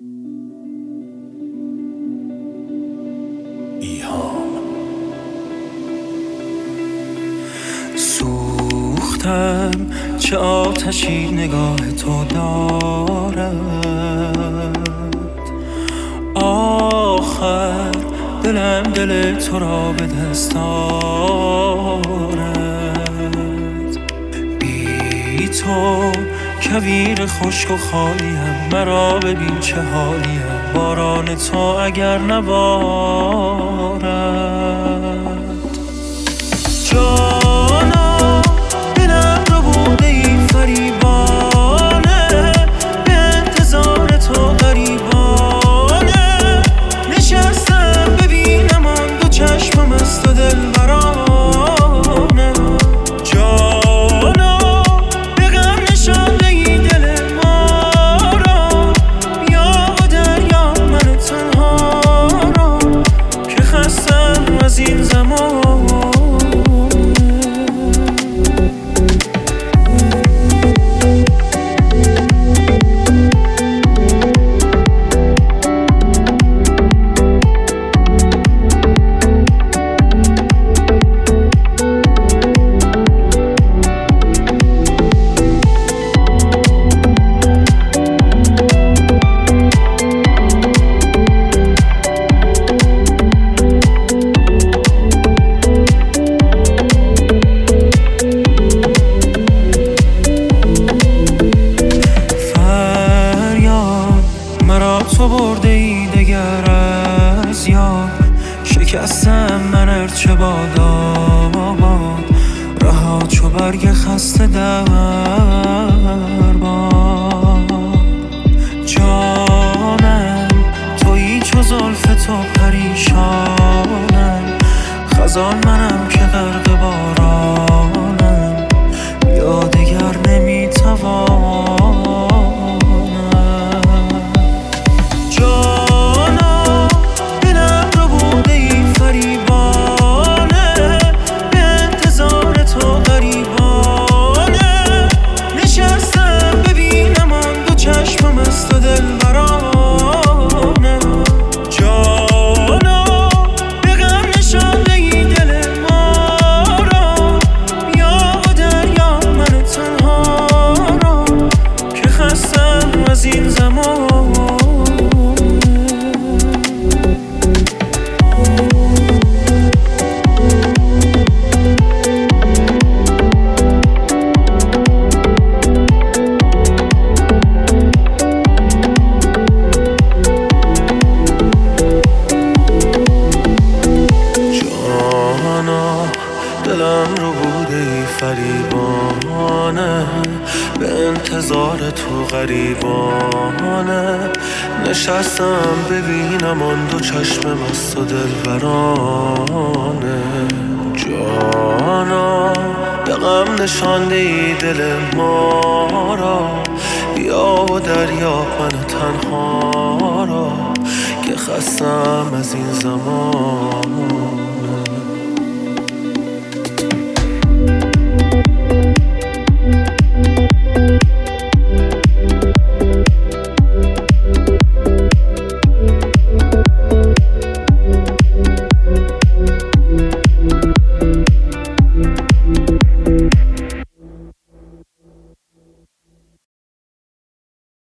سوختم چه آتشی نگاه تو دارد، آخر دلم دل تو را به دست آرد. بی تو کویر خشک و خالیم، مرا ببین چه حالیم، باران تو اگر نبارد. جانا دلم رو بوده ای فریبانه، به انتظار تو غریبانه. نشستم ببینم آن دو چشمم است و دل برانه. جانا به غم نشانده ای دل ما را، بیا و دریا من تنها را، که خستم از این زمان. تو برده ای دگر از یاد، شکستم من ارچه باد آباد، رها چو برگ خسته در باد. جانم تویی چو زلف تو پریشانم، خزان منم که غرق بارانم، یا دگر نمیتوانم. دلم رو بوده ای فریبانه، به انتظار تو غریبانه. نشستم ببینم آن دو چشم مست و دلبرانه. جانا به غم نشانده ای دل ما را، بیا و دریا من تنها را، که خستم از این زمان.